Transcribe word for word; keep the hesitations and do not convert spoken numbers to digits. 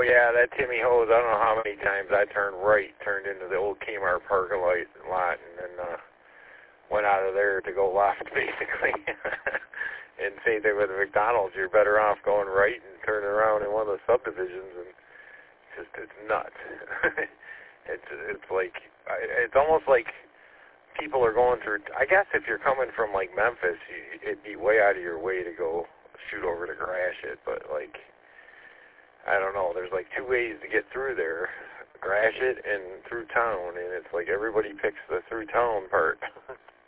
yeah, that Timmy Hose, I don't know how many times I turned right, turned into the old Kmart parking lot, lot and then uh, went out of there to go left, basically. And same thing with the McDonald's. You're better off going right and turning around in one of the subdivisions, and it's just, it's nuts. it's, it's like, it's almost like people are going through, I guess if you're coming from, like, Memphis, you, it'd be way out of your way to go shoot over to Gratiot, but, like, I don't know, there's, like, two ways to get through there, Gratiot and through town, and it's like everybody picks the through town part.